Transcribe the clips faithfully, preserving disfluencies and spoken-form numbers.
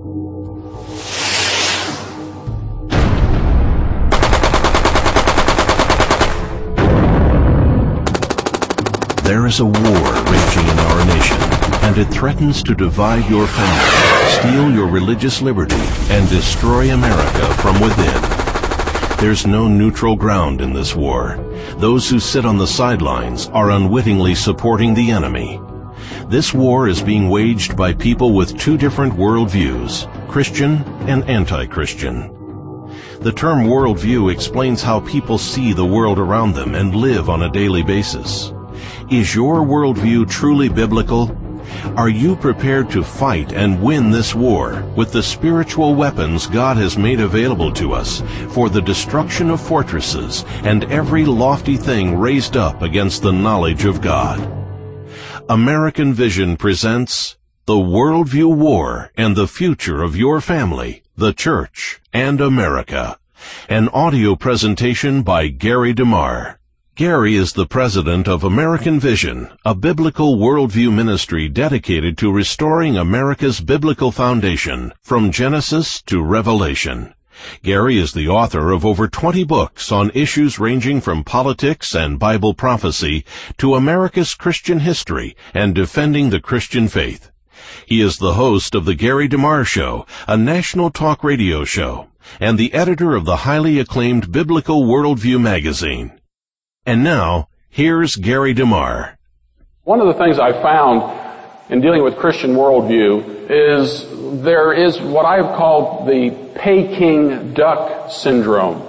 There is a war raging in our nation, and it threatens to divide your family, steal your religious liberty, and destroy America from within. There's no neutral ground in this war. Those who sit on the sidelines are unwittingly supporting the enemy. This war is being waged by people with two different worldviews, Christian and anti-Christian. The term worldview explains how people see the world around them and live on a daily basis. Is your worldview truly biblical? Are you prepared to fight and win this war with the spiritual weapons God has made available to us for the destruction of fortresses and every lofty thing raised up against the knowledge of God? American Vision presents The Worldview War and the Future of Your Family, the Church, and America, an audio presentation by Gary DeMar. Gary is the president of American Vision, a biblical worldview ministry dedicated to restoring America's biblical foundation from Genesis to Revelation. Gary is the author of over twenty books on issues ranging from politics and Bible prophecy to America's Christian history and defending the Christian faith. He is the host of The Gary DeMar Show, a national talk radio show, and the editor of the highly acclaimed Biblical Worldview magazine. And now, here's Gary DeMar. One of the things I found in dealing with Christian worldview is there is what I have called the Peking duck syndrome.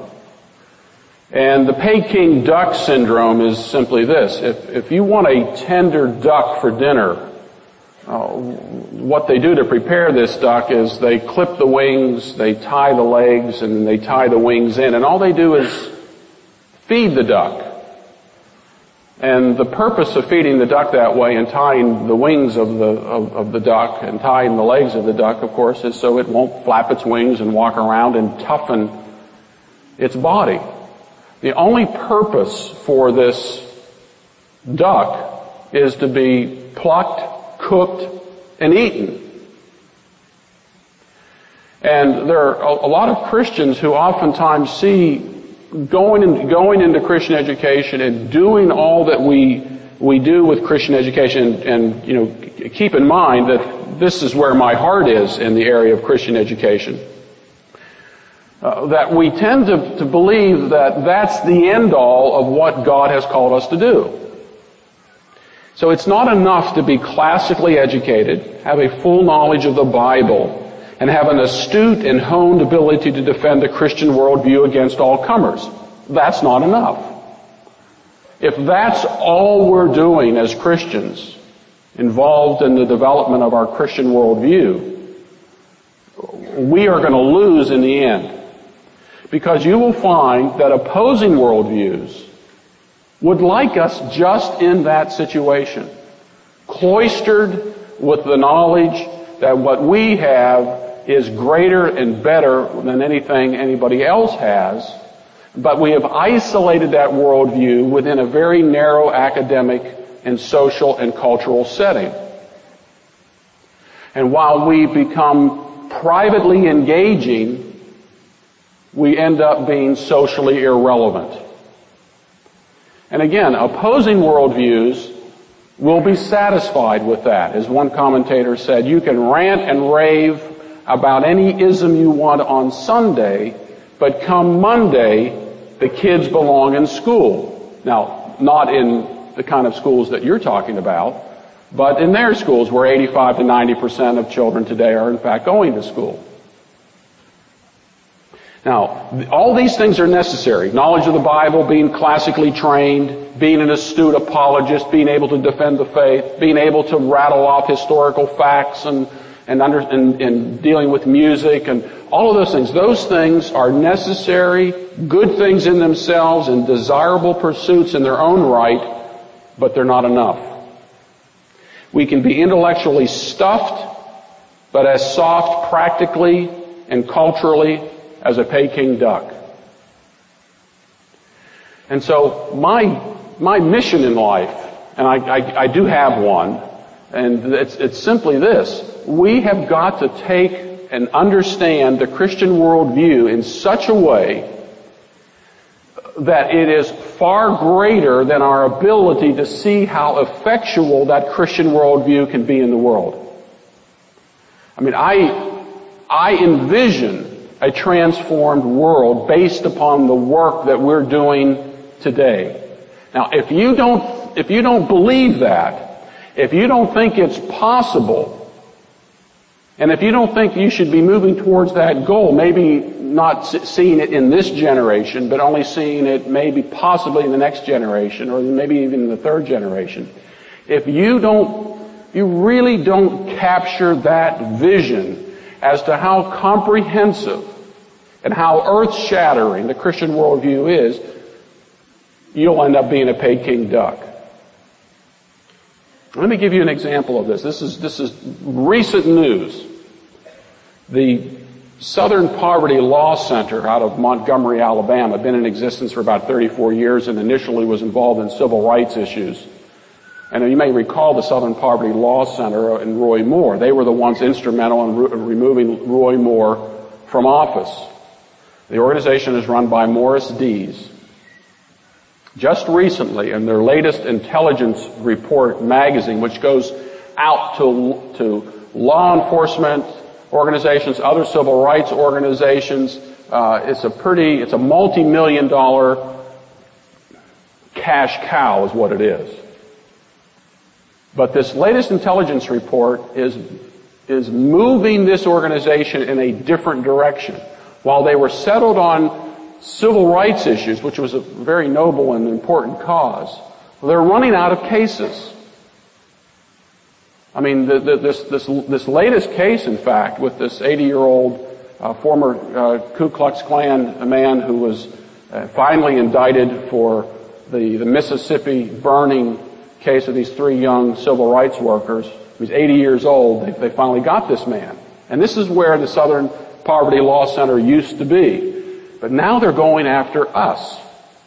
And the Peking duck syndrome is simply this. If, if you want a tender duck for dinner, uh, what they do to prepare this duck is they clip the wings, they tie the legs, and they tie the wings in. And all they do is feed the duck. And the purpose of feeding the duck that way and tying the wings of the of, of the duck and tying the legs of the duck, of course, is so it won't flap its wings and walk around and toughen its body. The only purpose for this duck is to be plucked, cooked, and eaten. And there are a lot of Christians who oftentimes see Going in, going into Christian education and doing all that we we do with Christian education, and, and you know, keep in mind that this is where my heart is in the area of Christian education. Uh, that we tend to, to believe that that's the end all of what God has called us to do. So it's not enough to be classically educated, have a full knowledge of the Bible, and have an astute and honed ability to defend the Christian worldview against all comers. That's not enough. If that's all we're doing as Christians, involved in the development of our Christian worldview, we are going to lose in the end. Because you will find that opposing worldviews would like us just in that situation, cloistered with the knowledge that what we have is greater and better than anything anybody else has, but we have isolated that worldview within a very narrow academic and social and cultural setting. And while we become privately engaging, we end up being socially irrelevant. And again, opposing worldviews will be satisfied with that. As one commentator said, you can rant and rave about any ism you want on Sunday, but come Monday, the kids belong in school. Now, not in the kind of schools that you're talking about, but in their schools where eighty-five to ninety percent of children today are in fact going to school. Now, all these things are necessary. Knowledge of the Bible, being classically trained, being an astute apologist, being able to defend the faith, being able to rattle off historical facts and and, under, and, and dealing with music and all of those things. Those things are necessary, good things in themselves and desirable pursuits in their own right, but they're not enough. We can be intellectually stuffed, but as soft practically and culturally as a Peking duck. And so my my mission in life, and I, I, I do have one, and it's, it's simply this. We have got to take and understand the Christian worldview in such a way that it is far greater than our ability to see how effectual that Christian worldview can be in the world. I mean, I, I envision a transformed world based upon the work that we're doing today. Now, if you don't, if you don't believe that, if you don't think it's possible, and if you don't think you should be moving towards that goal, maybe not seeing it in this generation, but only seeing it maybe possibly in the next generation, or maybe even in the third generation, if you don't, you really don't capture that vision as to how comprehensive and how earth-shattering the Christian worldview is, you'll end up being a paid king duck. Let me give you an example of this. This is, this is recent news. The Southern Poverty Law Center out of Montgomery, Alabama, had been in existence for about thirty-four years and initially was involved in civil rights issues. And you may recall the Southern Poverty Law Center and Roy Moore. They were the ones instrumental in re- removing Roy Moore from office. The organization is run by Morris Dees. Just recently, in their latest intelligence report magazine, which goes out to, to law enforcement organizations, other civil rights organizations, uh, it's a pretty, it's a multi-million dollar cash cow is what it is. But this latest intelligence report is, is moving this organization in a different direction. While they were settled on civil rights issues, which was a very noble and important cause, they're running out of cases. I mean, the, the, this, this, this latest case, in fact, with this eighty-year-old uh, former uh, Ku Klux Klan man who was uh, finally indicted for the, the Mississippi burning case of these three young civil rights workers. He's eighty years old. They, they finally got this man. And this is where the Southern Poverty Law Center used to be. But now they're going after us.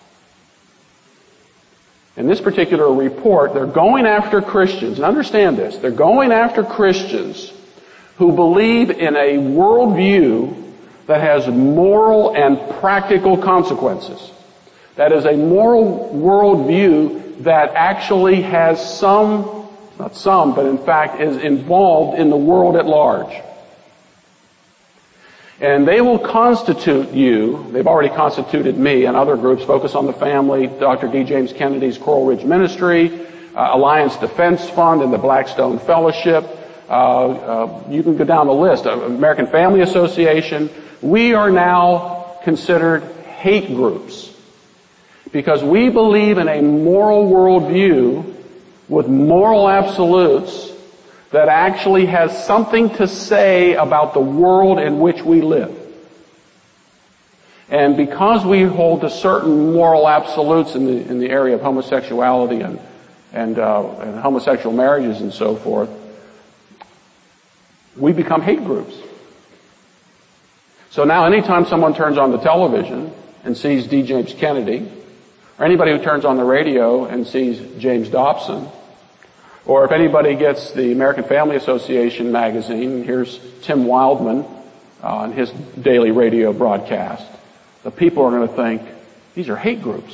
In this particular report, they're going after Christians, and understand this, they're going after Christians who believe in a worldview that has moral and practical consequences. That is a moral worldview that actually has some, not some, but in fact is involved in the world at large. And they will constitute you, they've already constituted me and other groups, Focus on the Family, Doctor D. James Kennedy's Coral Ridge Ministry, uh, Alliance Defense Fund, and the Blackstone Fellowship. Uh, uh, you can go down the list. Uh, American Family Association. We are now considered hate groups because we believe in a moral worldview with moral absolutes that actually has something to say about the world in which we live. And because we hold to certain moral absolutes in the in the area of homosexuality and and, uh, and homosexual marriages and so forth, we become hate groups. So now anytime someone turns on the television and sees D. James Kennedy, or anybody who turns on the radio and sees James Dobson, or if anybody gets the American Family Association magazine, here's Tim Wildman uh, in his daily radio broadcast, the people are going to think, these are hate groups.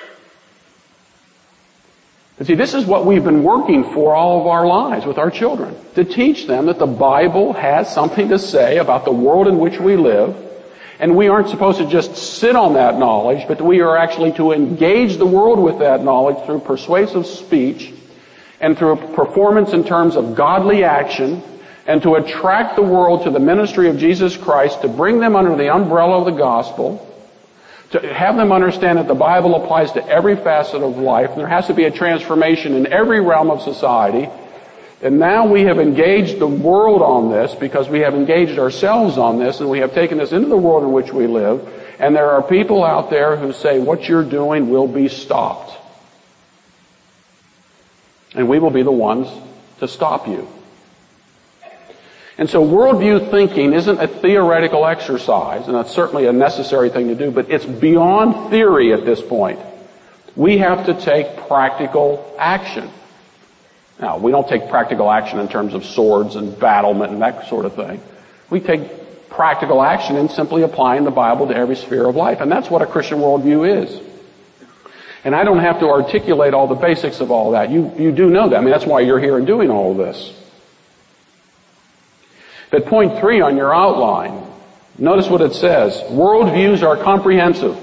And see, this is what we've been working for all of our lives with our children, to teach them that the Bible has something to say about the world in which we live, and we aren't supposed to just sit on that knowledge, but we are actually to engage the world with that knowledge through persuasive speech and through performance in terms of godly action, and to attract the world to the ministry of Jesus Christ, to bring them under the umbrella of the gospel, to have them understand that the Bible applies to every facet of life, and there has to be a transformation in every realm of society. And now we have engaged the world on this because we have engaged ourselves on this, and we have taken this into the world in which we live, and there are people out there who say, what you're doing will be stopped. And we will be the ones to stop you. And so worldview thinking isn't a theoretical exercise, and that's certainly a necessary thing to do, but it's beyond theory at this point. We have to take practical action. Now, we don't take practical action in terms of swords and battlement and that sort of thing. We take practical action in simply applying the Bible to every sphere of life. And that's what a Christian worldview is. And I don't have to articulate all the basics of all that. You, you do know that. I mean, that's why you're here and doing all of this. But point three on your outline, notice what it says. Worldviews are comprehensive.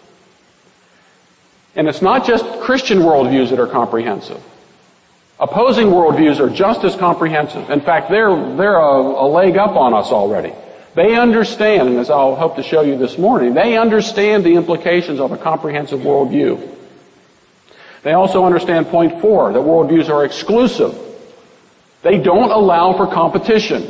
And it's not just Christian worldviews that are comprehensive. Opposing worldviews are just as comprehensive. In fact, they're, they're a, a leg up on us already. They understand, and as I'll hope to show you this morning, they understand the implications of a comprehensive worldview. They also understand point four, that worldviews are exclusive. They don't allow for competition.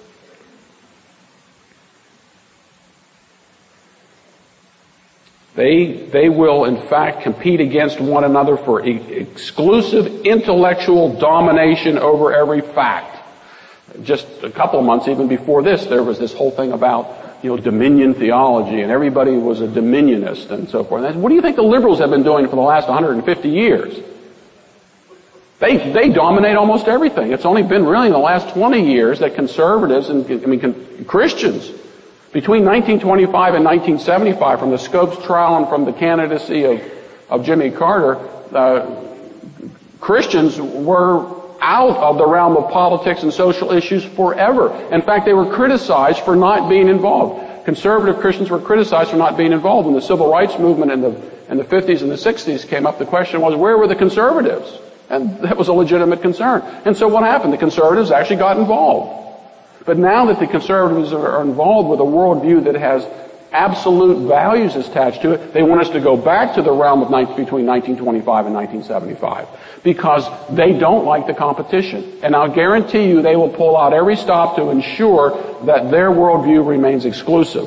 They, they will, in fact, compete against one another for e- exclusive intellectual domination over every fact. Just a couple of months even before this, there was this whole thing about, you know, dominion theology, and everybody was a dominionist and so forth. And what do you think the liberals have been doing for the last one hundred fifty years? They, they dominate almost everything. It's only been really in the last twenty years that conservatives and, I mean, con- Christians, between nineteen twenty-five and nineteen seventy-five, from the Scopes trial and from the candidacy of, of Jimmy Carter, uh, Christians were out of the realm of politics and social issues forever. In fact, they were criticized for not being involved. Conservative Christians were criticized for not being involved. When the civil rights movement in the, in the fifties and the sixties came up, the question was, where were the conservatives? And that was a legitimate concern. And so what happened? The conservatives actually got involved. But now that the conservatives are involved with a worldview that has absolute values attached to it, they want us to go back to the realm of nineteen, between nineteen twenty-five and nineteen seventy-five because they don't like the competition. And I'll guarantee you they will pull out every stop to ensure that their worldview remains exclusive.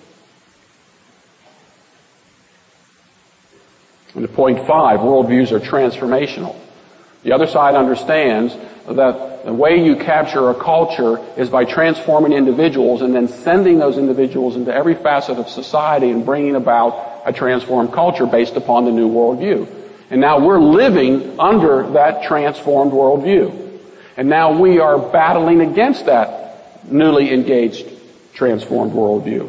And to point five, worldviews are transformational. The other side understands that the way you capture a culture is by transforming individuals and then sending those individuals into every facet of society and bringing about a transformed culture based upon the new worldview. And now we're living under that transformed worldview. And now we are battling against that newly engaged transformed worldview.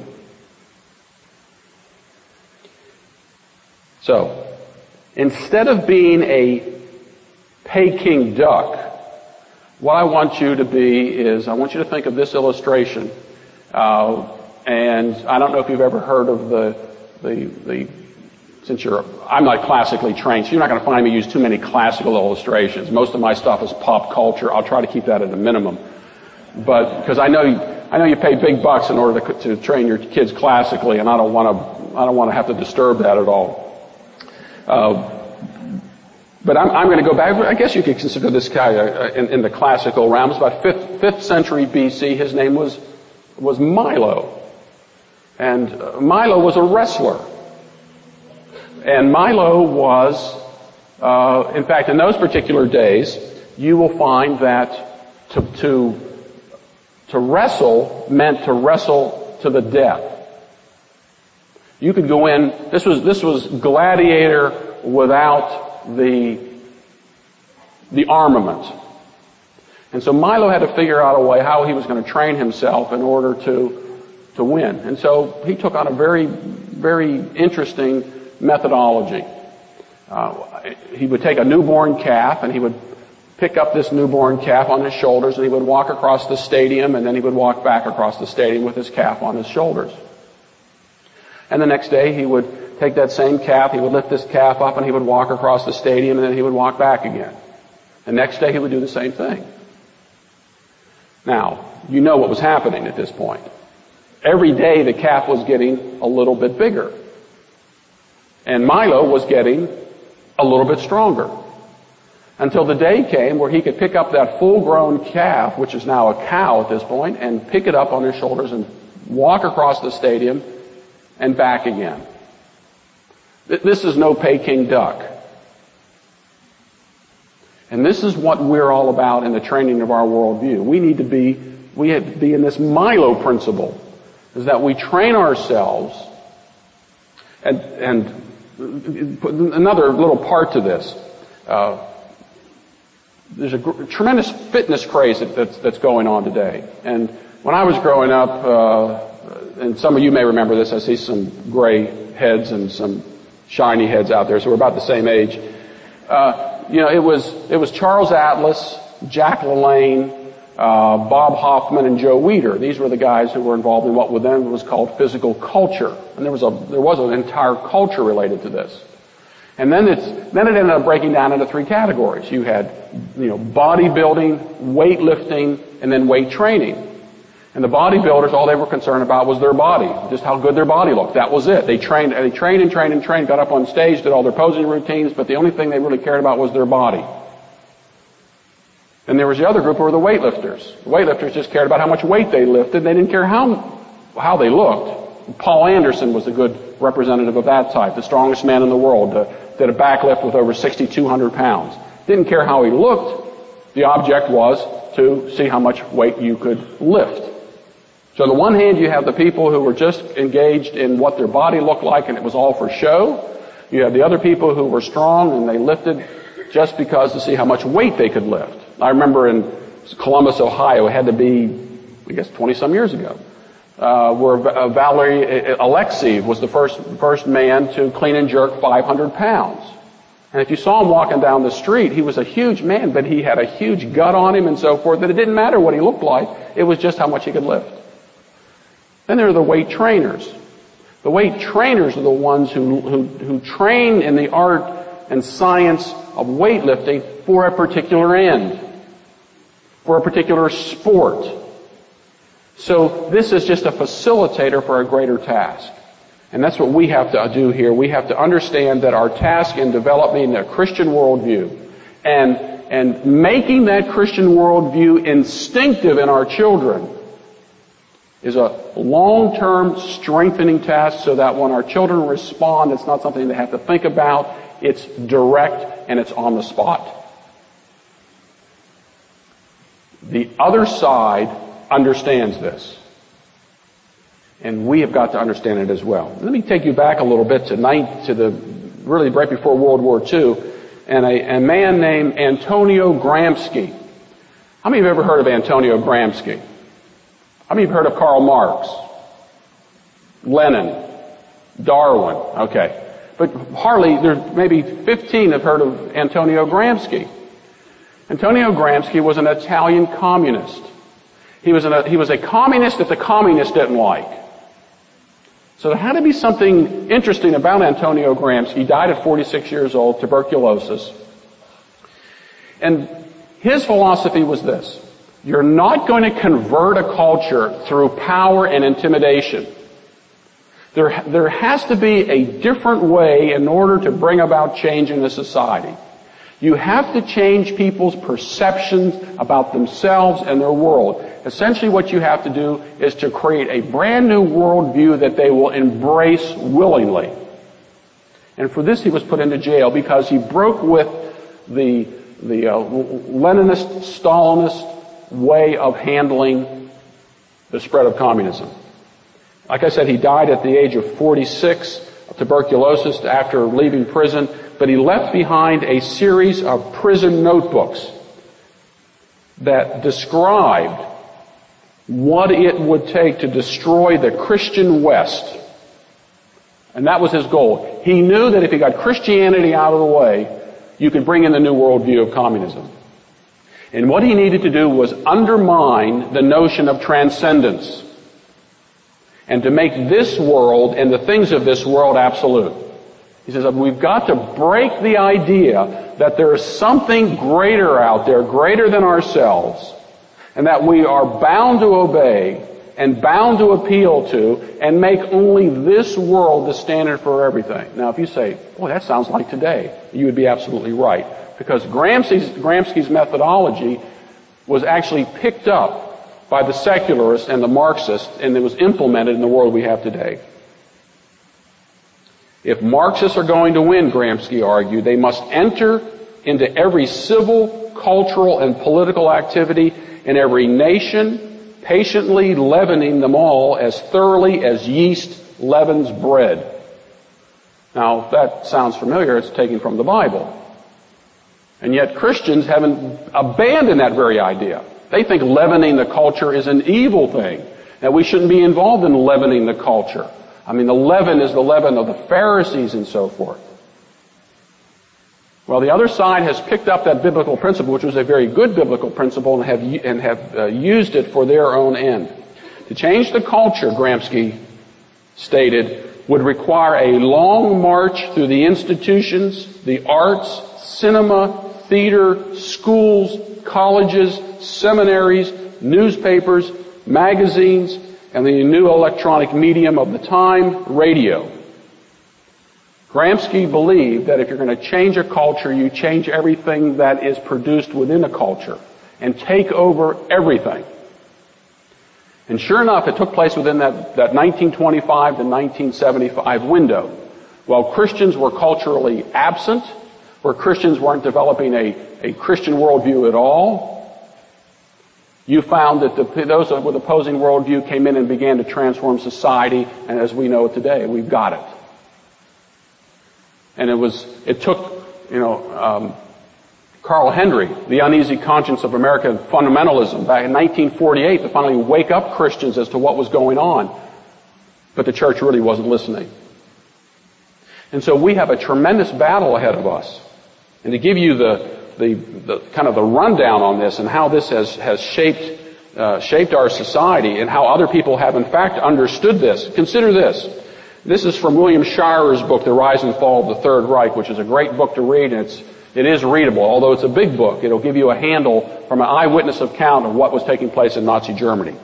So, instead of being a Peking duck, what I want you to be is, I want you to think of this illustration. Uh, and I don't know if you've ever heard of the, the, the, since you're, I'm not classically trained, so you're not going to find me use too many classical illustrations. Most of my stuff is pop culture. I'll try to keep that at a minimum. But, because I know, I know you pay big bucks in order to, to train your kids classically, and I don't want to, I don't want to have to disturb that at all. Uh, But I'm, I'm going to go back. I guess you could consider this guy uh, in, in the classical realm. It's about fifth, fifth century B C. His name was was Milo, and uh, Milo was a wrestler. And Milo was, uh, in fact, in those particular days, you will find that to to to wrestle meant to wrestle to the death. You could go in. This was this was gladiator without the the armament. And so Milo had to figure out a way how he was going to train himself in order to to win. And so he took on a very, very interesting methodology. Uh, he would take a newborn calf and he would pick up this newborn calf on his shoulders and he would walk across the stadium and then he would walk back across the stadium with his calf on his shoulders. And the next day he would take that same calf, he would lift this calf up and he would walk across the stadium and then he would walk back again. The next day he would do the same thing. Now, you know what was happening at this point. Every day the calf was getting a little bit bigger. And Milo was getting a little bit stronger. Until the day came where he could pick up that full-grown calf, which is now a cow at this point, and pick it up on his shoulders and walk across the stadium and back again. This is no Peking duck. And this is what we're all about in the training of our worldview. We need to be, we have to be in this Milo principle, is that we train ourselves, and, and another little part to this, uh, there's a gr- tremendous fitness craze that, that's, that's going on today. And When I was growing up, uh, and some of you may remember this, I see some gray heads and some shiny heads out there, so we're about the same age. Uh, you know, it was, it was Charles Atlas, Jack LaLanne, uh, Bob Hoffman, and Joe Weider. These were the guys who were involved in what then was called physical culture. And there was a, there was an entire culture related to this. And then it's, then it ended up breaking down into three categories. You had, you know, bodybuilding, weightlifting, and then weight training. And the bodybuilders, all they were concerned about was their body, just how good their body looked. That was it. They trained, they trained and trained and trained, got up on stage, did all their posing routines, but the only thing they really cared about was their body. And there was the other group who were the weightlifters. The weightlifters just cared about how much weight they lifted. They didn't care how, how they looked. Paul Anderson was a good representative of that type, the strongest man in the world, uh, did a backlift with over six thousand two hundred pounds. Didn't care how he looked. The object was to see how much weight you could lift. So on the one hand, you have the people who were just engaged in what their body looked like and it was all for show. You have the other people who were strong and they lifted just because to see how much weight they could lift. I remember in Columbus, Ohio, it had to be, I guess, twenty-some years ago, uh, where uh, Valery Alexeyev was the first, first man to clean and jerk five hundred pounds. And if you saw him walking down the street, he was a huge man, but he had a huge gut on him and so forth, that it didn't matter what he looked like. It was just how much he could lift. Then there are the weight trainers. The weight trainers are the ones who, who, who train in the art and science of weightlifting for a particular end, for a particular sport. So this is just a facilitator for a greater task. And that's what we have to do here. We have to understand that our task in developing a Christian worldview and, and making that Christian worldview instinctive in our children is a long-term strengthening task so that when our children respond, it's not something they have to think about. It's direct and it's on the spot. The other side understands this. And we have got to understand it as well. Let me take you back a little bit to night, to the, really right before World War Two, and a, a man named Antonio Gramsci. How many of you have ever heard of Antonio Gramsci? How many of you have heard of Karl Marx? Lenin? Darwin? Okay. But hardly, there maybe fifteen have heard of Antonio Gramsci. Antonio Gramsci was an Italian communist. He was, an, he was a communist that the communists didn't like. So there had to be something interesting about Antonio Gramsci. He died at forty-six years old, tuberculosis. And his philosophy was this: you're not going to convert a culture through power and intimidation. There, there has to be a different way in order to bring about change in a society. You have to change people's perceptions about themselves and their world. Essentially what you have to do is to create a brand new worldview that they will embrace willingly. And for this he was put into jail because he broke with the, the uh, Leninist, Stalinist way of handling the spread of communism. Like I said, he died at the age of forty-six of tuberculosis after leaving prison, but he left behind a series of prison notebooks that described what it would take to destroy the Christian West. And that was his goal. He knew that if he got Christianity out of the way, you could bring in the new worldview of communism. And what he needed to do was undermine the notion of transcendence and to make this world and the things of this world absolute. He says, we've got to break the idea that there is something greater out there, greater than ourselves, and that we are bound to obey and bound to appeal to and make only this world the standard for everything. Now, if you say, boy, that sounds like today, you would be absolutely right. Because Gramsci's, Gramsci's methodology was actually picked up by the secularists and the Marxists, and it was implemented in the world we have today. If Marxists are going to win, Gramsci argued, they must enter into every civil, cultural, and political activity in every nation, patiently leavening them all as thoroughly as yeast leavens bread. Now, if that sounds familiar, it's taken from the Bible. And yet Christians haven't abandoned that very idea. They think leavening the culture is an evil thing, that we shouldn't be involved in leavening the culture. I mean, the leaven is the leaven of the Pharisees and so forth. Well, the other side has picked up that biblical principle, which was a very good biblical principle, and have, and have uh, used it for their own end. To change the culture, Gramsci stated, would require a long march through the institutions, the arts, cinema, theater, schools, colleges, seminaries, newspapers, magazines, and the new electronic medium of the time, radio. Gramsci believed that if you're going to change a culture, you change everything that is produced within a culture and take over everything. And sure enough, it took place within that, that nineteen twenty-five to nineteen seventy-five window. While Christians were culturally absent, where Christians weren't developing a, a Christian worldview at all, you found that the, those with opposing worldview came in and began to transform society, and as we know today, we've got it. And it was, it took, you know, um, Carl Henry, The Uneasy Conscience of American Fundamentalism, back in nineteen forty-eight to finally wake up Christians as to what was going on. But the church really wasn't listening. And so we have a tremendous battle ahead of us. And to give you the, the, the kind of the rundown on this and how this has, has shaped, uh, shaped our society and how other people have in fact understood this, consider this. This is from William Shirer's book, The Rise and Fall of the Third Reich, which is a great book to read, and it's, it is readable. Although it's a big book, it'll give you a handle from an eyewitness account of what was taking place in Nazi Germany.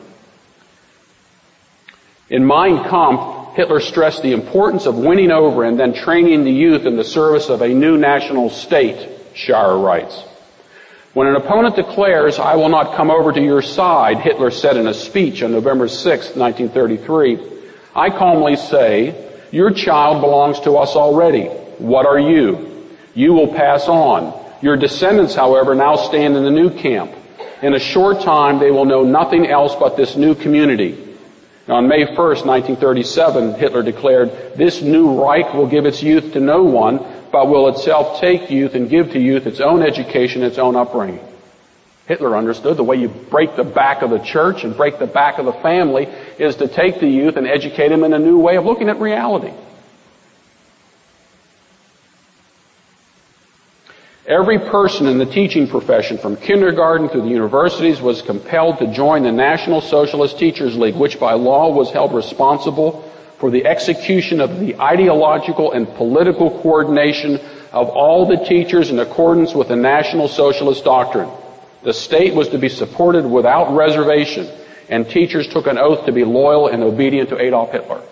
In Mein Kampf, Hitler stressed the importance of winning over and then training the youth in the service of a new national state, Shirer writes. When an opponent declares, "I will not come over to your side," Hitler said in a speech on November sixth, nineteen thirty-three, I calmly say, "Your child belongs to us already. What are you? You will pass on. Your descendants, however, now stand in the new camp. In a short time, they will know nothing else but this new community." Now, on May first, nineteen thirty-seven, Hitler declared, "This new Reich will give its youth to no one, but will itself take youth and give to youth its own education, its own upbringing." Hitler understood the way you break the back of the church and break the back of the family is to take the youth and educate them in a new way of looking at reality. Every person in the teaching profession, from kindergarten to the universities, was compelled to join the National Socialist Teachers League, which by law was held responsible for the execution of the ideological and political coordination of all the teachers in accordance with the National Socialist doctrine. The state was to be supported without reservation, and teachers took an oath to be loyal and obedient to Adolf Hitler.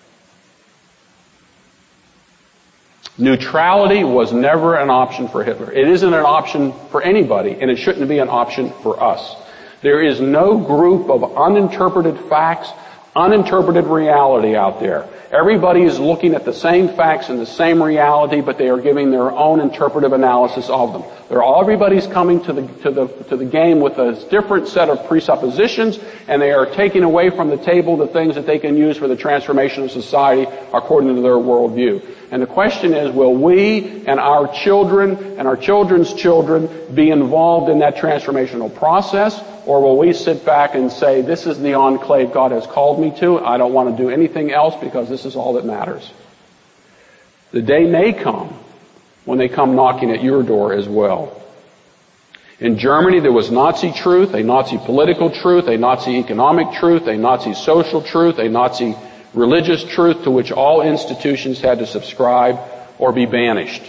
Neutrality was never an option for Hitler. It isn't an option for anybody, and it shouldn't be an option for us. There is no group of uninterpreted facts, uninterpreted reality out there. Everybody is looking at the same facts and the same reality, but they are giving their own interpretive analysis of them. They're all, everybody's coming to the, to the, to the game with a different set of presuppositions, and they are taking away from the table the things that they can use for the transformation of society according to their worldview. And the question is, will we and our children and our children's children be involved in that transformational process? Or will we sit back and say, this is the enclave God has called me to. I don't want to do anything else because this is all that matters. The day may come when they come knocking at your door as well. In Germany, there was Nazi truth, a Nazi political truth, a Nazi economic truth, a Nazi social truth, a Nazi religious truth to which all institutions had to subscribe or be banished.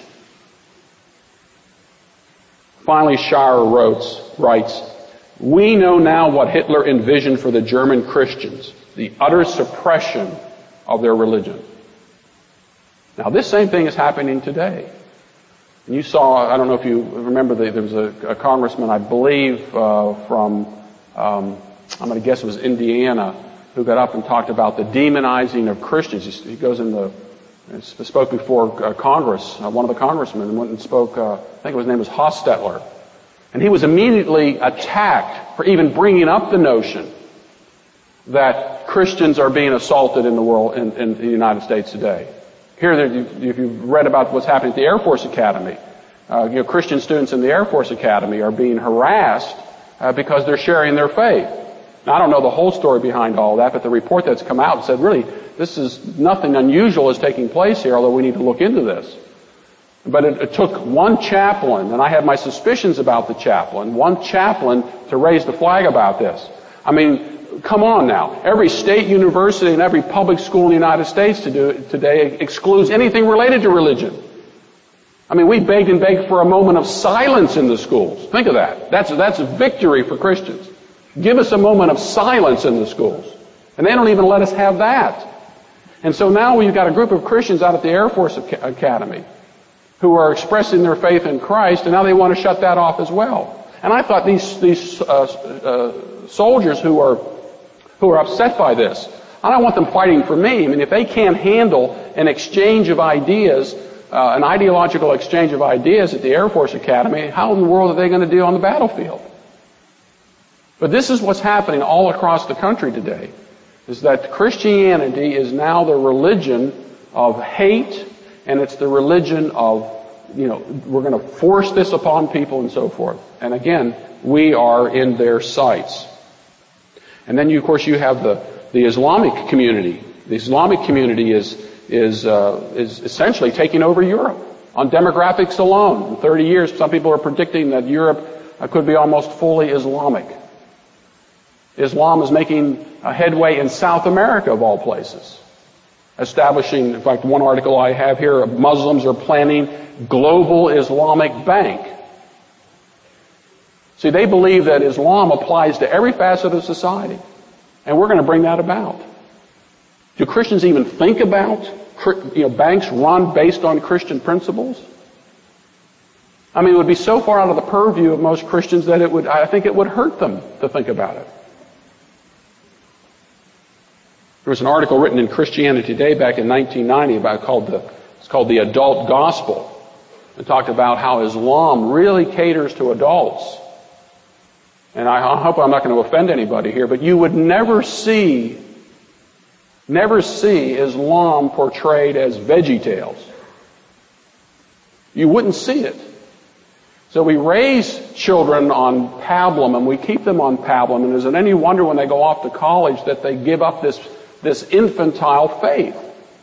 Finally, Shirer wrote, writes, "We know now what Hitler envisioned for the German Christians, the utter suppression of their religion." Now, this same thing is happening today. And you saw, I don't know if you remember, the, there was a, a congressman, I believe, uh, from, um, I'm going to guess it was Indiana, who got up and talked about the demonizing of Christians. He, he goes in the, spoke before uh, Congress, uh, one of the congressmen, and went and spoke, uh, I think his name was Hostetler. And he was immediately attacked for even bringing up the notion that Christians are being assaulted in the world, in, in the United States today. Here, if you've read about what's happening at the Air Force Academy, uh, you know, Christian students in the Air Force Academy are being harassed uh, because they're sharing their faith. Now, I don't know the whole story behind all that, but the report that's come out said, really, this is nothing unusual is taking place here, although we need to look into this. But it, it took one chaplain, and I have my suspicions about the chaplain, one chaplain to raise the flag about this. I mean, come on now. Every state university and every public school in the United States to do, today excludes anything related to religion. I mean, we begged and begged for a moment of silence in the schools. Think of that. That's, that's a victory for Christians. Give us a moment of silence in the schools. And they don't even let us have that. And so now we've got a group of Christians out at the Air Force Academy who are expressing their faith in Christ, and now they want to shut that off as well. And I thought these, these uh, uh, soldiers who are, who are upset by this, I don't want them fighting for me. I mean, if they can't handle an exchange of ideas, uh, an ideological exchange of ideas at the Air Force Academy, how in the world are they going to deal on the battlefield? But this is what's happening all across the country today, is that Christianity is now the religion of hate, and it's the religion of, you know, we're going to force this upon people and so forth. And again, we are in their sights. And then, you, of course, you have the, the Islamic community. The Islamic community is, is, uh, is essentially taking over Europe on demographics alone. In thirty years, some people are predicting that Europe uh, could be almost fully Islamic. Islam is making a headway in South America, of all places. Establishing, in fact, one article I have here, Muslims are planning global Islamic bank. See, they believe that Islam applies to every facet of society, and we're going to bring that about. Do Christians even think about, you know, banks run based on Christian principles? I mean, it would be so far out of the purview of most Christians that it would, I think it would hurt them to think about it. There was an article written in Christianity Today back in nineteen ninety about called the it's called the Adult Gospel. It talked about how Islam really caters to adults. And I hope I'm not going to offend anybody here, but you would never see never see Islam portrayed as VeggieTales. You wouldn't see it. So we raise children on pablum, and we keep them on pablum, and is it any wonder when they go off to college that they give up this this infantile faith?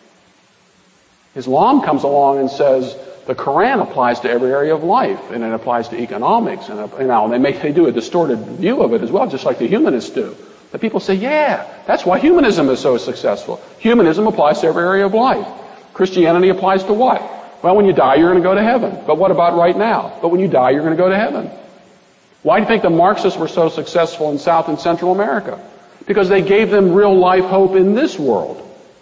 Islam comes along and says the Quran applies to every area of life, and it applies to economics, and you know, they make they do a distorted view of it as well, just like the humanists do. The people say, yeah, that's why humanism is so successful. Humanism applies to every area of life. Christianity applies to what? Well, when you die, you're going to go to heaven. But what about right now? But when you die, you're going to go to heaven. Why do you think the Marxists were so successful in South and Central America? Because they gave them real life hope in this world.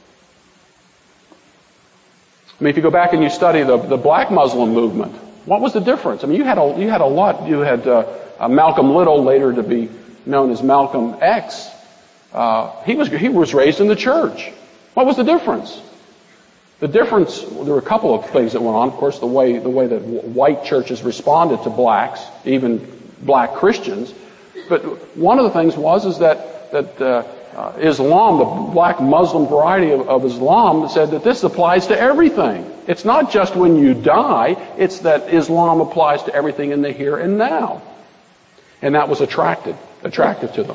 I mean, if you go back and you study the, the black Muslim movement, what was the difference? I mean, you had a, you had a lot. You had uh, uh, Malcolm Little, later to be known as Malcolm X. Uh, he was he was raised in the church. What was the difference? The difference, there were a couple of things that went on. Of course, the way the way that white churches responded to blacks, even black Christians. But one of the things was is that that uh, uh, Islam, the black Muslim variety of, of Islam, said that this applies to everything. It's not just when you die, it's that Islam applies to everything in the here and now. And that was attractive, attractive to them.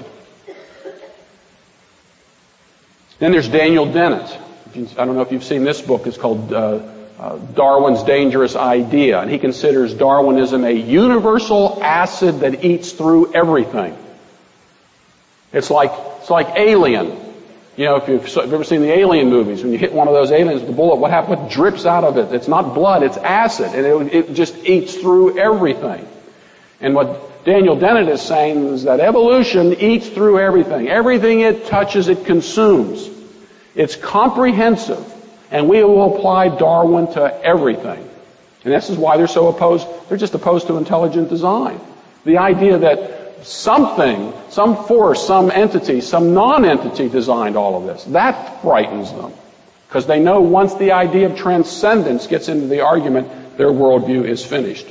Then there's Daniel Dennett. I don't know if you've seen this book. It's called uh, uh, Darwin's Dangerous Idea. And he considers Darwinism a universal acid that eats through everything. It's like it's like Alien. You know, if you've, if you've ever seen the Alien movies, when you hit one of those aliens with a bullet, what happens? What drips out of it? It's not blood, it's acid. And it, it just eats through everything. And what Daniel Dennett is saying is that evolution eats through everything. Everything it touches, it consumes. It's comprehensive. And we will apply Darwin to everything. And this is why they're so opposed. They're just opposed to intelligent design. The idea that something, some force, some entity, some non-entity designed all of this. That frightens them. Because they know once the idea of transcendence gets into the argument, their worldview is finished.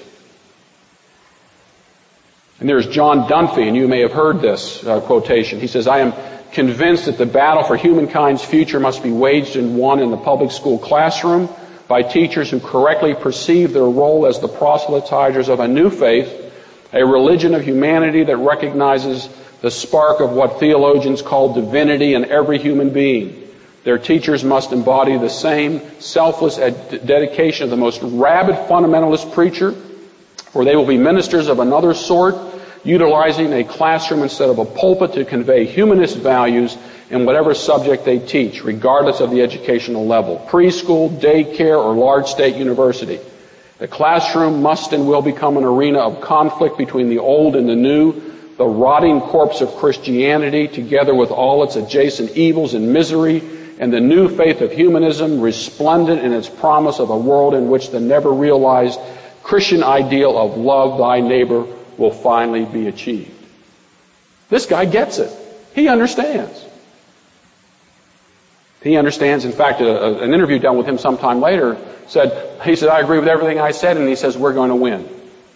And there's John Dunphy, and you may have heard this uh, quotation. He says, I am convinced that the battle for humankind's future must be waged and won in the public school classroom by teachers who correctly perceive their role as the proselytizers of a new faith, A religion of humanity that recognizes the spark of what theologians call divinity in every human being. Their teachers must embody the same selfless ed- dedication of the most rabid fundamentalist preacher, or they will be ministers of another sort, utilizing a classroom instead of a pulpit to convey humanist values in whatever subject they teach, regardless of the educational level, preschool, daycare, or large state university. The classroom must and will become an arena of conflict between the old and the new, the rotting corpse of Christianity, together with all its adjacent evils and misery, and the new faith of humanism, resplendent in its promise of a world in which the never-realized Christian ideal of love thy neighbor will finally be achieved. This guy gets it. He understands. He understands. In fact, a, a, an interview done with him sometime later said, he said, I agree with everything I said, and he says, we're going to win.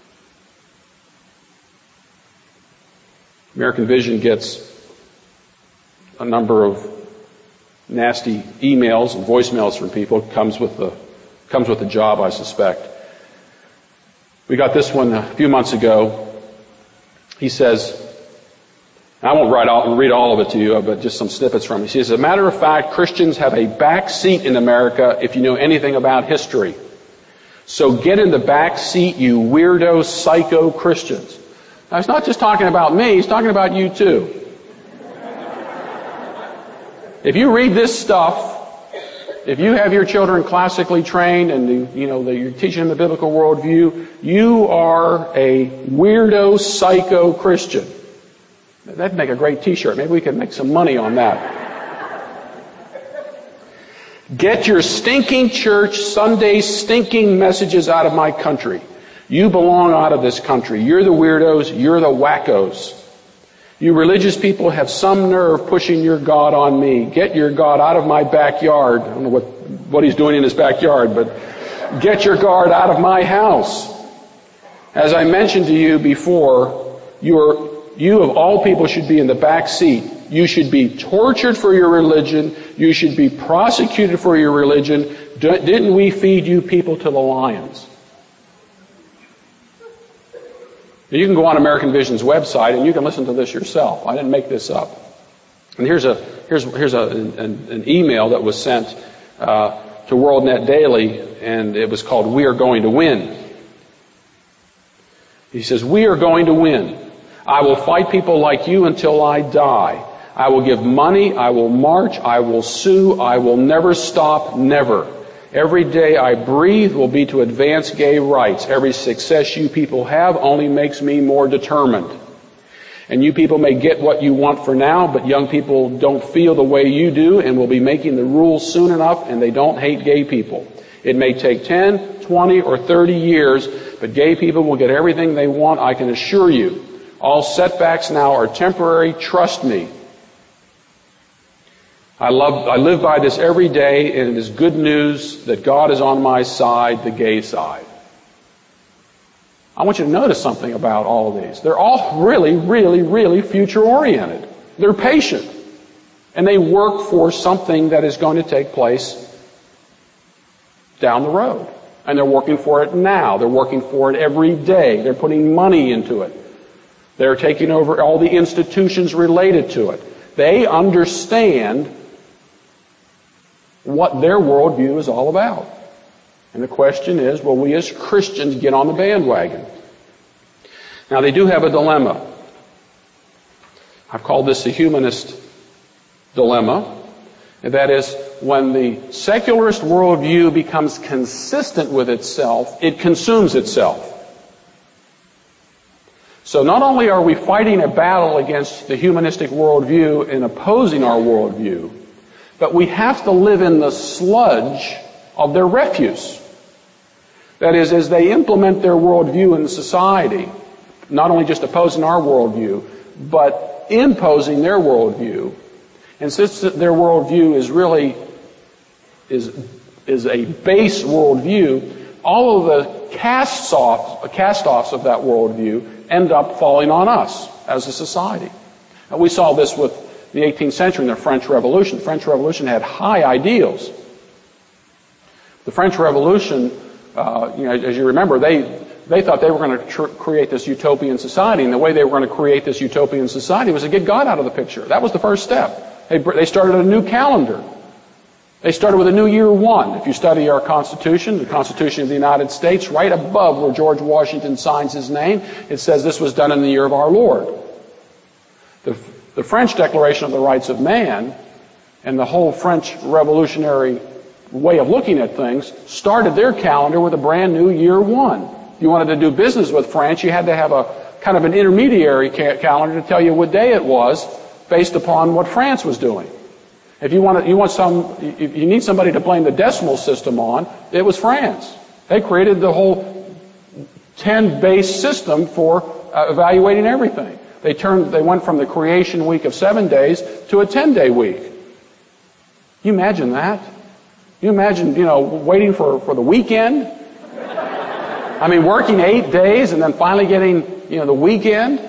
American Vision gets a number of nasty emails and voicemails from people. It comes with the, comes with the job, I suspect. We got this one a few months ago. He says, I won't write all, read all of it to you, but just some snippets from it. He says, as a matter of fact, Christians have a back seat in America if you know anything about history. So get in the back seat, you weirdo, psycho Christians. Now, he's not just talking about me, he's talking about you too. If you read this stuff, if you have your children classically trained and you know you're teaching them the biblical worldview, you are a weirdo, psycho Christian. That'd make a great T-shirt. Maybe we could make some money on that. Get your stinking church Sunday stinking messages out of my country. You belong out of this country. You're the weirdos. You're the wackos. You religious people have some nerve pushing your God on me. Get your God out of my backyard. I don't know what, what he's doing in his backyard, but get your God out of my house. As I mentioned to you before, you are You of all people should be in the back seat. You should be tortured for your religion. You should be prosecuted for your religion. D- didn't we feed you people to the lions? You can go on American Vision's website and you can listen to this yourself. I didn't make this up. And here's a here's here's a, an, an email that was sent uh, to WorldNet Daily, and it was called "We Are Going to Win." He says, "We are going to win. I will fight people like you until I die. I will give money. I will march. I will sue. I will never stop. Never. Every day I breathe will be to advance gay rights. Every success you people have only makes me more determined. And you people may get what you want for now, but young people don't feel the way you do and will be making the rules soon enough, and they don't hate gay people. It may take ten, twenty, or thirty years, but gay people will get everything they want, I can assure you. All setbacks now are temporary. Trust me. I love, I live by this every day, and it is good news that God is on my side, the gay side." I want you to notice something about all of these. They're all really, really, really future-oriented. They're patient. And they work for something that is going to take place down the road. And they're working for it now. They're working for it every day. They're putting money into it. They're taking over all the institutions related to it. They understand what their worldview is all about. And the question is, will we as Christians get on the bandwagon? Now, they do have a dilemma. I've called this the humanist dilemma. And that is, when the secularist worldview becomes consistent with itself, it consumes itself. So not only are we fighting a battle against the humanistic worldview and opposing our worldview, but we have to live in the sludge of their refuse. That is, as they implement their worldview in society, not only just opposing our worldview, but imposing their worldview. And since their worldview is really is is a base worldview, all of the cast-offs, cast-offs of that worldview end up falling on us as a society. And we saw this with the eighteenth century and the French Revolution. The French Revolution had high ideals. The French Revolution, uh, you know, as you remember, they they thought they were going to tr- create this utopian society, and the way they were going to create this utopian society was to get God out of the picture. That was the first step. They, they started a new calendar. They started with a new year one. If you study our Constitution, the Constitution of the United States, right above where George Washington signs his name, it says this was done in the year of our Lord. The, the French Declaration of the Rights of Man and the whole French revolutionary way of looking at things started their calendar with a brand new year one. If you wanted to do business with France, you had to have a kind of an intermediary ca- calendar to tell you what day it was based upon what France was doing. If you want to, you want some, if you need somebody to blame the decimal system on, it was France. They created the whole ten-base system for uh, evaluating everything. They turned, they went from the creation week of seven days to a ten-day week. Can you imagine that? You imagine, you know, waiting for, for the weekend? I mean, working eight days and then finally getting, you know, the weekend?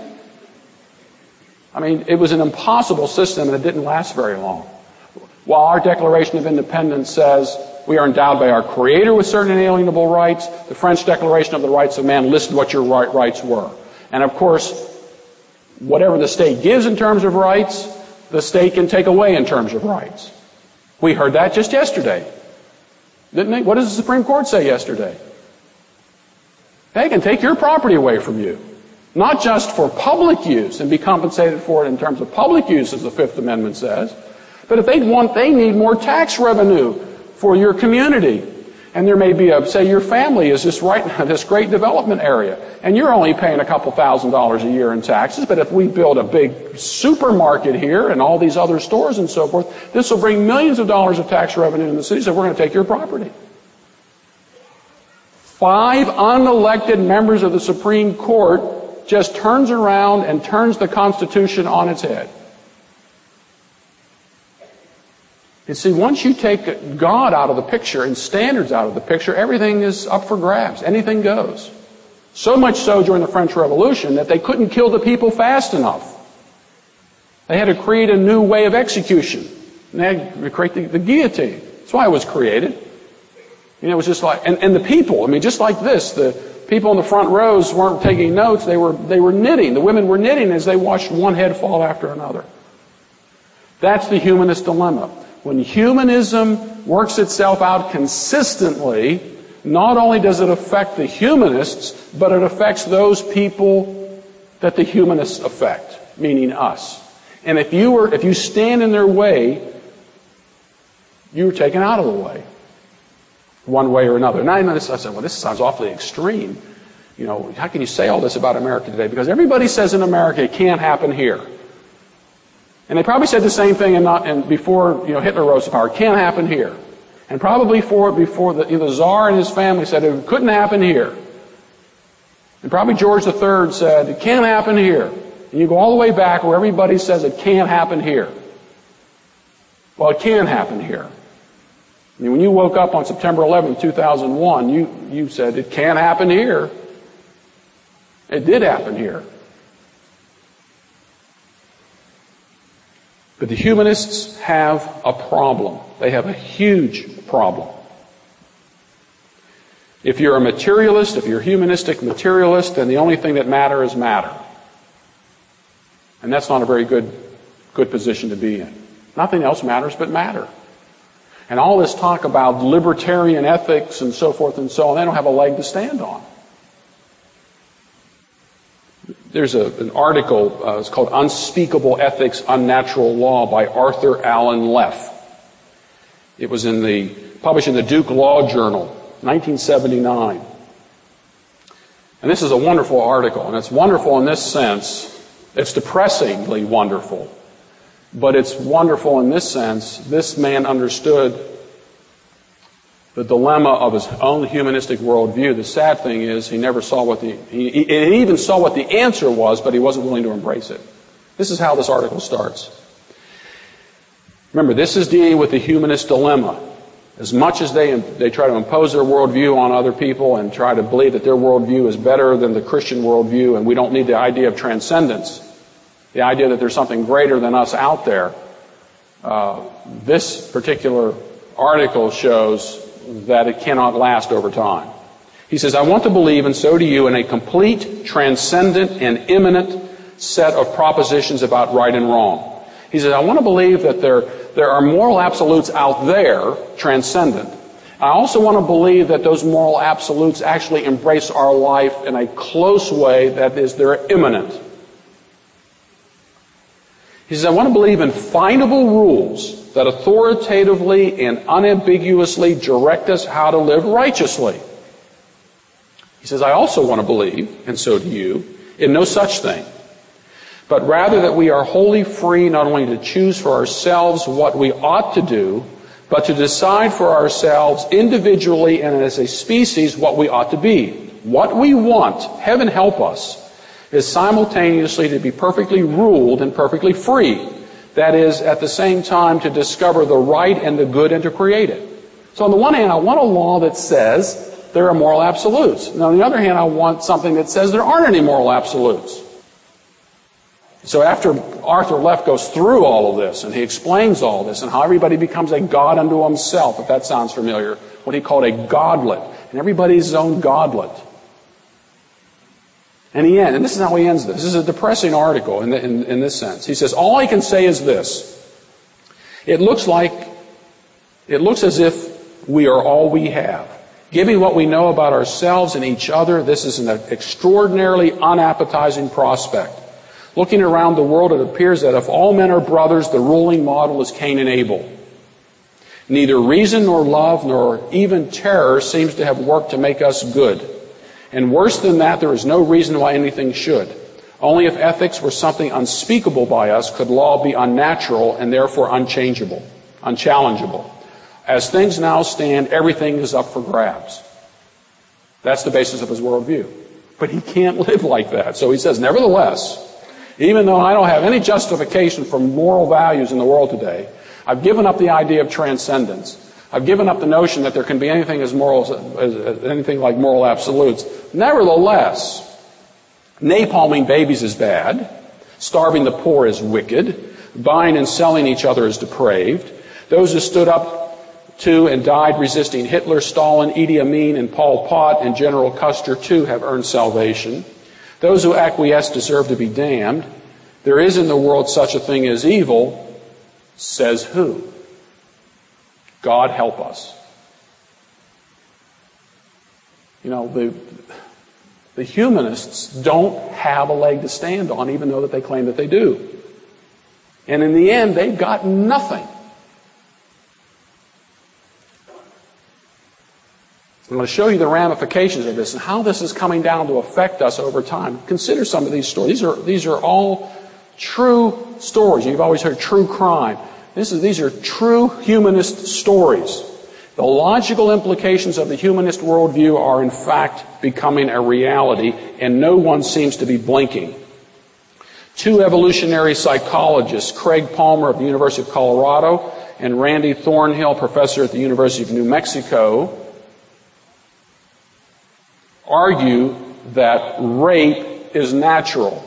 I mean, it was an impossible system and it didn't last very long. While our Declaration of Independence says we are endowed by our Creator with certain inalienable rights, the French Declaration of the Rights of Man listed what your right rights were. And of course, whatever the state gives in terms of rights, the state can take away in terms of rights. We heard that just yesterday, didn't they? What does the Supreme Court say yesterday? They can take your property away from you, not just for public use and be compensated for it in terms of public use, as the Fifth Amendment says, but if they want, they need more tax revenue for your community. And there may be a, say your family is just right in this great development area, and you're only paying a couple thousand dollars a year in taxes, but if we build a big supermarket here and all these other stores and so forth, this will bring millions of dollars of tax revenue in the city, so we're going to take your property. Five unelected members of the Supreme Court just turns around and turns the Constitution on its head. You see, once you take God out of the picture and standards out of the picture, everything is up for grabs. Anything goes. So much so during the French Revolution that they couldn't kill the people fast enough. They had to create a new way of execution. And they had to create the, the guillotine. That's why it was created. You know, it was just like, and, and the people, I mean, just like this, the people in the front rows weren't taking notes, they were, they were knitting. The women were knitting as they watched one head fall after another. That's the humanist dilemma. When humanism works itself out consistently, not only does it affect the humanists, but it affects those people that the humanists affect, meaning us. And if you were, if you stand in their way, you're taken out of the way, one way or another. And I, I said, well, this sounds awfully extreme. You know, how can you say all this about America today? Because everybody says in America it can't happen here. And they probably said the same thing in not, in before you know, Hitler rose to power. It can't happen here. And probably for, before the, you know, the Tsar and his family said it couldn't happen here. And probably George the Third said it can't happen here. And you go all the way back where everybody says it can't happen here. Well, it can happen here. I mean, when you woke up on September eleventh, two thousand one, you, you said it can't happen here. It did happen here. But the humanists have a problem. They have a huge problem. If you're a materialist, if you're a humanistic materialist, then the only thing that matters is matter. And that's not a very good, good position to be in. Nothing else matters but matter. And all this talk about libertarian ethics and so forth and so on, they don't have a leg to stand on. There's a, an article, uh, it's called Unspeakable Ethics, Unnatural Law by Arthur Allen Leff. It was in the, published in the Duke Law Journal, nineteen seventy-nine. And this is a wonderful article, and it's wonderful in this sense. It's depressingly wonderful. But it's wonderful in this sense. This man understood the dilemma of his own humanistic worldview. The sad thing is he never saw what the, he, he even saw what the answer was, but he wasn't willing to embrace it. This is how this article starts. Remember, this is dealing with the humanist dilemma. As much as they, they try to impose their worldview on other people and try to believe that their worldview is better than the Christian worldview, and we don't need the idea of transcendence, the idea that there's something greater than us out there, uh, this particular article shows that it cannot last over time. He says, I want to believe, and so do you, in a complete, transcendent, and immanent set of propositions about right and wrong. He says, I want to believe that there, there are moral absolutes out there, transcendent. I also want to believe that those moral absolutes actually embrace our life in a close way, that is, they're immanent. He says, I want to believe in findable rules that authoritatively and unambiguously direct us how to live righteously. He says, I also want to believe, and so do you, in no such thing, but rather that we are wholly free not only to choose for ourselves what we ought to do, but to decide for ourselves individually and as a species what we ought to be. What we want, heaven help us, is simultaneously to be perfectly ruled and perfectly free. That is, at the same time, to discover the right and the good and to create it. So on the one hand, I want a law that says there are moral absolutes. And on the other hand, I want something that says there aren't any moral absolutes. So after Arthur Leff goes through all of this, and he explains all this, and how everybody becomes a god unto himself, if that sounds familiar, what he called a godlet, and everybody's his own godlet. And he ends, and this is how he ends this. This is a depressing article in, the, in, in this sense. He says, all I can say is this. It looks like, it looks as if we are all we have. Given what we know about ourselves and each other, this is an extraordinarily unappetizing prospect. Looking around the world, it appears that if all men are brothers, the ruling model is Cain and Abel. Neither reason nor love nor even terror seems to have worked to make us good. And worse than that, there is no reason why anything should. Only if ethics were something unspeakable by us could law be unnatural and therefore unchangeable, unchallengeable. As things now stand, everything is up for grabs. That's the basis of his worldview. But he can't live like that. So he says, nevertheless, even though I don't have any justification for moral values in the world today, I've given up the idea of transcendence. I've given up the notion that there can be anything as moral as, as anything like moral absolutes. Nevertheless, napalming babies is bad. Starving the poor is wicked. Buying and selling each other is depraved. Those who stood up to and died resisting Hitler, Stalin, Idi Amin, and Pol Pot, and General Custer too have earned salvation. Those who acquiesce deserve to be damned. There is in the world such a thing as evil, says who? God help us. You know, the, the humanists don't have a leg to stand on, even though that they claim that they do. And in the end, they've got nothing. I'm going to show you the ramifications of this and how this is coming down to affect us over time. Consider some of these stories. These are, these are all true stories. You've always heard true crime. This is, these are true humanist stories. The logical implications of the humanist worldview are in fact becoming a reality, and no one seems to be blinking. Two evolutionary psychologists, Craig Palmer of the University of Colorado and Randy Thornhill, professor at the University of New Mexico, argue that rape is natural.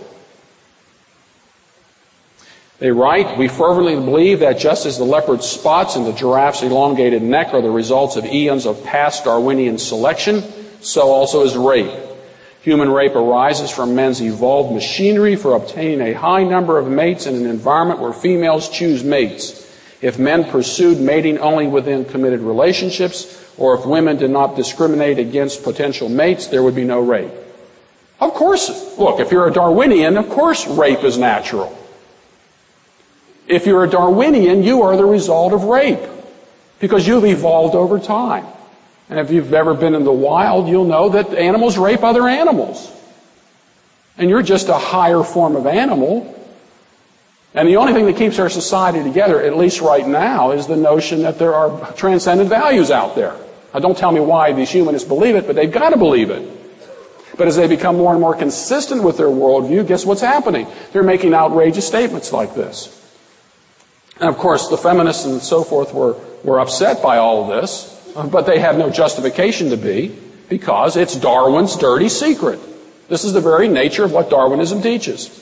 They write, we fervently believe that just as the leopard's spots and the giraffe's elongated neck are the results of eons of past Darwinian selection, so also is rape. Human rape arises from men's evolved machinery for obtaining a high number of mates in an environment where females choose mates. If men pursued mating only within committed relationships, or if women did not discriminate against potential mates, there would be no rape. Of course, look, if you're a Darwinian, of course rape is natural. If you're a Darwinian, you are the result of rape, because you've evolved over time. And if you've ever been in the wild, you'll know that animals rape other animals. And you're just a higher form of animal. And the only thing that keeps our society together, at least right now, is the notion that there are transcendent values out there. Now, don't tell me why these humanists believe it, but they've got to believe it. But as they become more and more consistent with their worldview, guess what's happening? They're making outrageous statements like this. And of course, the feminists and so forth were, were upset by all of this, but they have no justification to be, because it's Darwin's dirty secret. This is the very nature of what Darwinism teaches.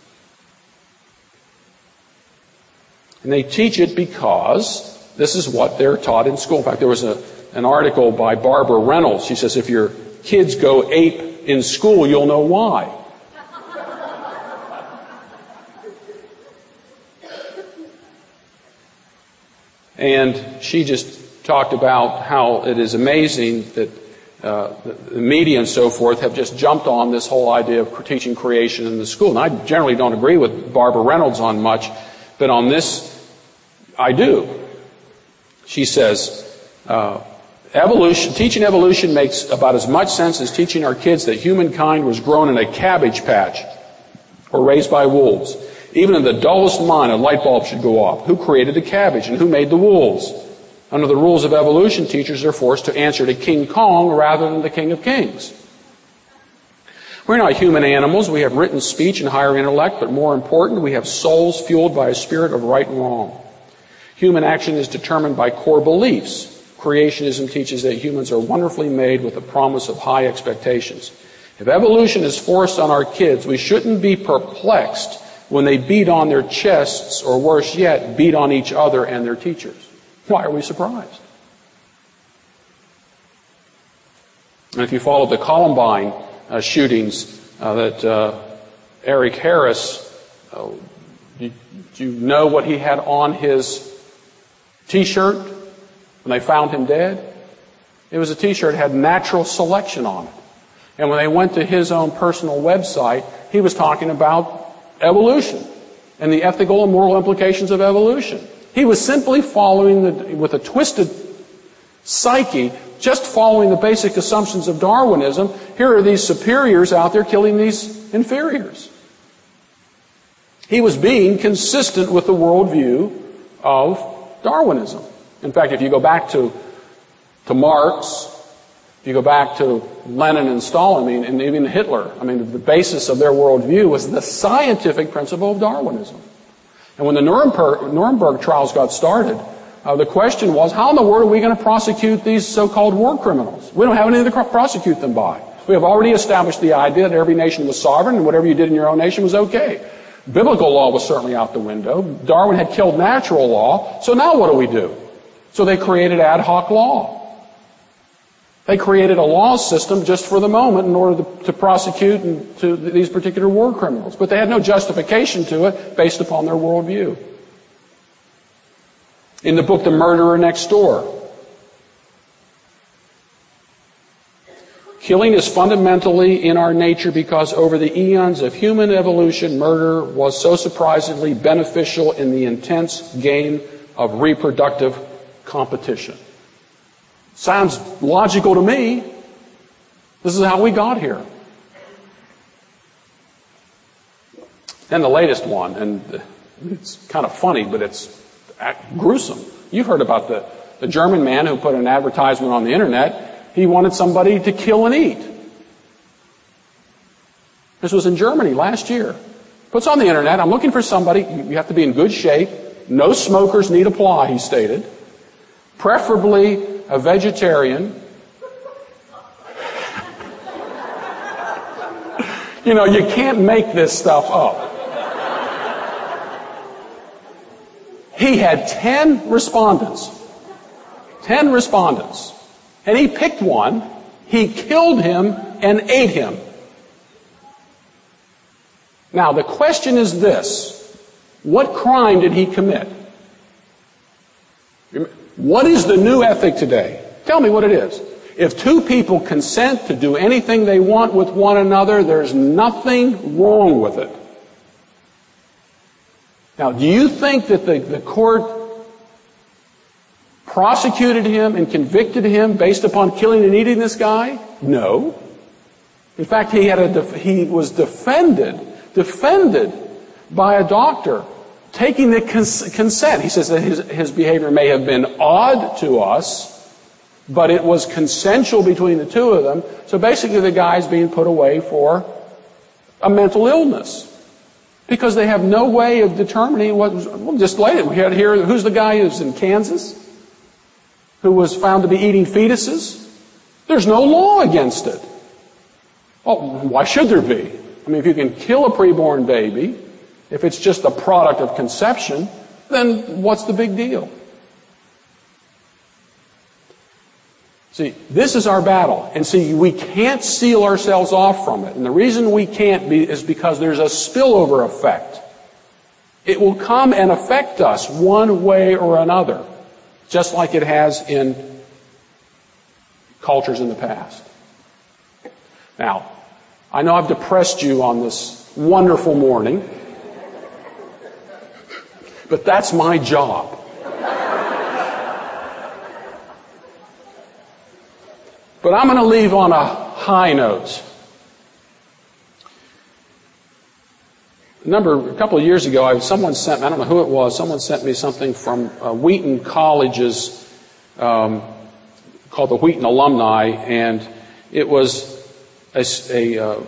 And they teach it because this is what they're taught in school. In fact, there was a, an article by Barbara Reynolds. She says, if you're kids go ape in school, you'll know why. And she just talked about how it is amazing that uh, the media and so forth have just jumped on this whole idea of teaching creation in the school. And I generally don't agree with Barbara Reynolds on much, but on this, I do. She says, uh, evolution, teaching evolution makes about as much sense as teaching our kids that humankind was grown in a cabbage patch or raised by wolves. Even in the dullest mind, a light bulb should go off. Who created the cabbage and who made the wolves? Under the rules of evolution, teachers are forced to answer to King Kong rather than the King of Kings. We're not human animals. We have written speech and higher intellect, but more important, we have souls fueled by a spirit of right and wrong. Human action is determined by core beliefs. Creationism teaches that humans are wonderfully made with the promise of high expectations. If evolution is forced on our kids, we shouldn't be perplexed when they beat on their chests, or worse yet, beat on each other and their teachers. Why are we surprised? And if you follow the Columbine uh, shootings uh, that uh, Eric Harris, uh, do you know what he had on his T-shirt when they found him dead? It was a T-shirt that had natural selection on it. And when they went to his own personal website, he was talking about evolution and the ethical and moral implications of evolution. He was simply following, the, with a twisted psyche, just following the basic assumptions of Darwinism. Here are these superiors out there killing these inferiors. He was being consistent with the worldview of Darwinism. In fact, if you go back to, to Marx, if you go back to Lenin and Stalin, I mean, and even Hitler, I mean, the basis of their worldview was the scientific principle of Darwinism. And when the Nuremberg, Nuremberg trials got started, uh, the question was, how in the world are we going to prosecute these so-called war criminals? We don't have anything to prosecute them by. We have already established the idea that every nation was sovereign and whatever you did in your own nation was okay. Biblical law was certainly out the window. Darwin had killed natural law, so now what do we do? So they created ad hoc law. They created a law system just for the moment in order to, to prosecute and to these particular war criminals. But they had no justification to it based upon their worldview. In the book The Murderer Next Door, killing is fundamentally in our nature because over the eons of human evolution, murder was so surprisingly beneficial in the intense game of reproductive competition. Sounds logical to me. This is how we got here. And the latest one, and it's kind of funny, but it's gruesome. You've heard about the, the German man who put an advertisement on the internet. He wanted somebody to kill and eat. This was in Germany last year. Puts on the internet, I'm looking for somebody, you have to be in good shape. No smokers need apply, he stated. Preferably a vegetarian. You know, you can't make this stuff up. He had ten respondents. Ten respondents. And he picked one, he killed him, and ate him. Now, the question is this. What crime did he commit? What is the new ethic today? Tell me what it is. If two people consent to do anything they want with one another, there's nothing wrong with it. Now, do you think that the, the court prosecuted him and convicted him based upon killing and eating this guy? No. In fact, he had a def- he was defended, defended by a doctor taking the cons- consent. He says that his, his behavior may have been odd to us, but it was consensual between the two of them. So basically the guy's being put away for a mental illness because they have no way of determining what was, well, just later we had here, who's the guy who's in Kansas who was found to be eating fetuses? There's no law against it. Oh, why should there be? I mean, if you can kill a preborn baby, if it's just a product of conception, then what's the big deal? See, this is our battle. And see, we can't seal ourselves off from it. And the reason we can't be is because there's a spillover effect. It will come and affect us one way or another, just like it has in cultures in the past. Now, I know I've depressed you on this wonderful morning, but that's my job. But I'm going to leave on a high note. A number, a couple of years ago, I, someone sent me, I don't know who it was, someone sent me something from uh, Wheaton College's, um, called the Wheaton Alumni, and it was a, a, uh,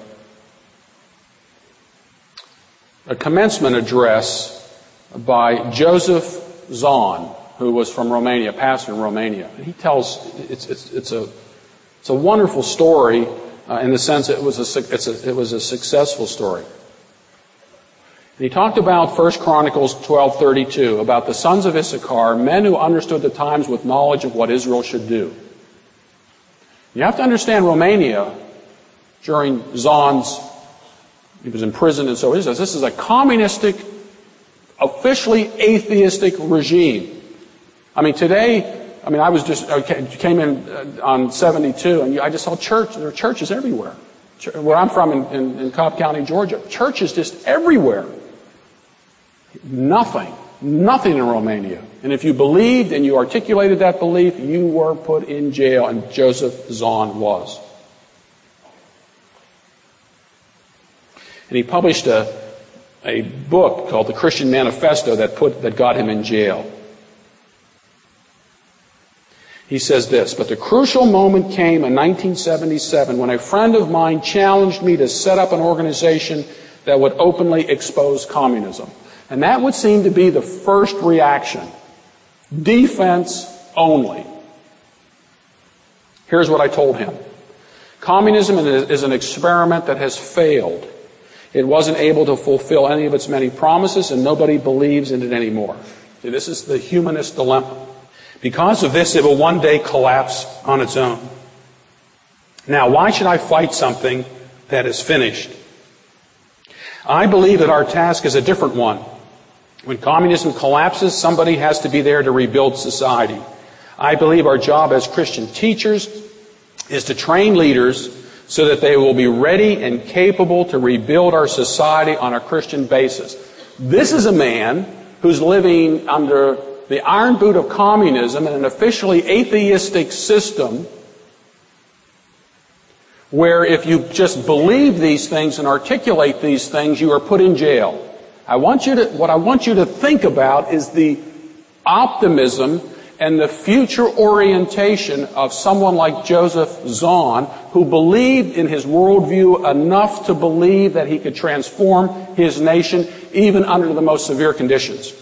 a commencement address by Joseph Zahn, who was from Romania, pastor in Romania. And he tells, it's, it's, it's a It's a wonderful story uh, in the sense it was a, it's a, it was a successful story. And he talked about First Chronicles twelve thirty-two, about the sons of Issachar, men who understood the times with knowledge of what Israel should do. You have to understand Romania during Zahn's, he was in prison and so is this. This is a communistic, officially atheistic regime. I mean, today, I mean, I was just, I came in on seventy-two, and I just saw church. There are churches everywhere. Where I'm from in, in, in Cobb County, Georgia, churches just everywhere. Nothing, nothing in Romania. And if you believed and you articulated that belief, you were put in jail, and Joseph Zahn was. And he published a, a book called The Christian Manifesto that put, that got him in jail. He says this, but the crucial moment came in nineteen seventy-seven when a friend of mine challenged me to set up an organization that would openly expose communism. And that would seem to be the first reaction. Defense only. Here's what I told him. Communism is an experiment that has failed. It wasn't able to fulfill any of its many promises, and nobody believes in it anymore. See, this is the humanist dilemma. Because of this, it will one day collapse on its own. Now, why should I fight something that is finished? I believe that our task is a different one. When communism collapses, somebody has to be there to rebuild society. I believe our job as Christian teachers is to train leaders so that they will be ready and capable to rebuild our society on a Christian basis. This is a man who's living under the iron boot of communism in an officially atheistic system where if you just believe these things and articulate these things, you are put in jail. I want you to, what I want you to think about is the optimism and the future orientation of someone like Joseph Zahn, who believed in his worldview enough to believe that he could transform his nation even under the most severe conditions.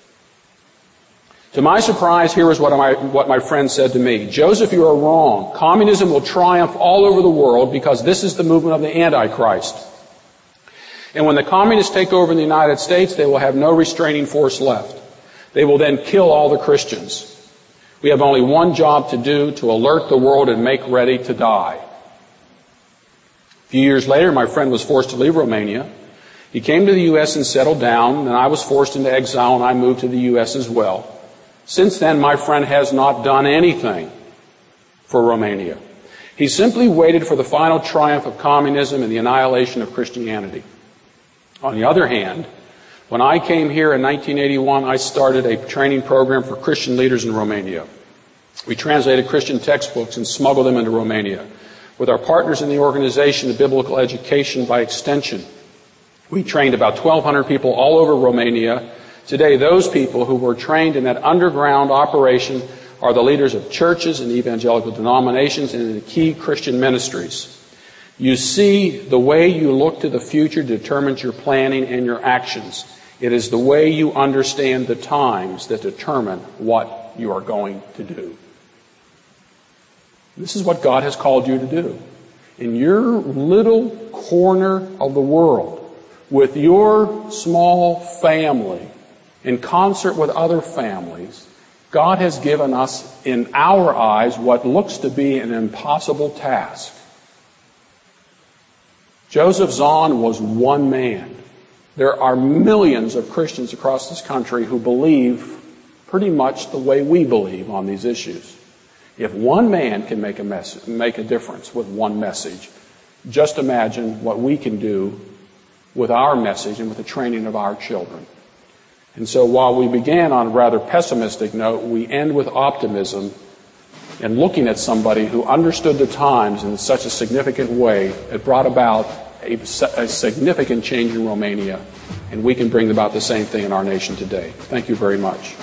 To my surprise, here is what my, what my friend said to me. Joseph, you are wrong. Communism will triumph all over the world because this is the movement of the Antichrist. And when the communists take over in the United States, they will have no restraining force left. They will then kill all the Christians. We have only one job to do, to alert the world and make ready to die. A few years later, my friend was forced to leave Romania. He came to the U S and settled down, and I was forced into exile, and I moved to the U S as well. Since then, my friend has not done anything for Romania. He simply waited for the final triumph of communism and the annihilation of Christianity. On the other hand, when I came here in nineteen eighty-one, I started a training program for Christian leaders in Romania. We translated Christian textbooks and smuggled them into Romania. With our partners in the organization of Biblical Education by Extension, we trained about twelve hundred people all over Romania. Today, those people who were trained in that underground operation are the leaders of churches and evangelical denominations and in the key Christian ministries. You see, the way you look to the future determines your planning and your actions. It is the way you understand the times that determine what you are going to do. This is what God has called you to do. In your little corner of the world, with your small family, in concert with other families, God has given us, in our eyes, what looks to be an impossible task. Joseph Zahn was one man. There are millions of Christians across this country who believe pretty much the way we believe on these issues. If one man can make a mess- make a difference with one message, just imagine what we can do with our message and with the training of our children. And so while we began on a rather pessimistic note, we end with optimism and looking at somebody who understood the times in such a significant way. It brought about a, a significant change in Romania, and we can bring about the same thing in our nation today. Thank you very much.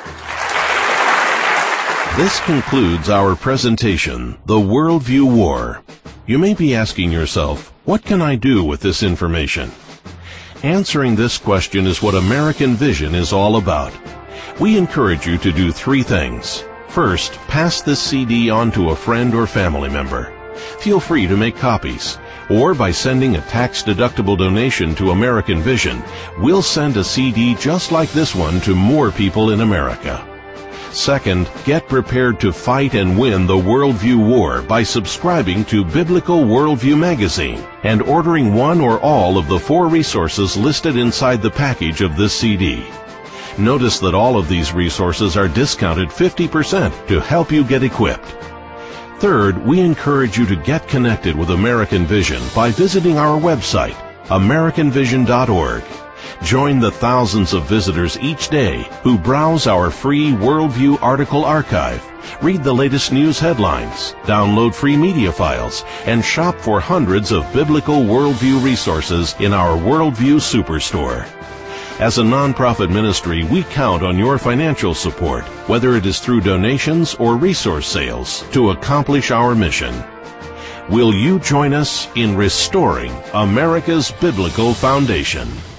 This concludes our presentation, The Worldview War. You may be asking yourself, what can I do with this information? Answering this question is what American Vision is all about. We encourage you to do three things. First, pass this C D on to a friend or family member. Feel free to make copies, or by sending a tax-deductible donation to American Vision, we'll send a C D just like this one to more people in America. Second, get prepared to fight and win the Worldview War by subscribing to Biblical Worldview magazine and ordering one or all of the four resources listed inside the package of this C D. Notice that all of these resources are discounted fifty percent to help you get equipped. Third, we encourage you to get connected with American Vision by visiting our website, american vision dot org. Join the thousands of visitors each day who browse our free Worldview article archive, read the latest news headlines, download free media files, and shop for hundreds of biblical worldview resources in our Worldview Superstore. As a nonprofit ministry, we count on your financial support, whether it is through donations or resource sales, to accomplish our mission. Will you join us in restoring America's biblical foundation?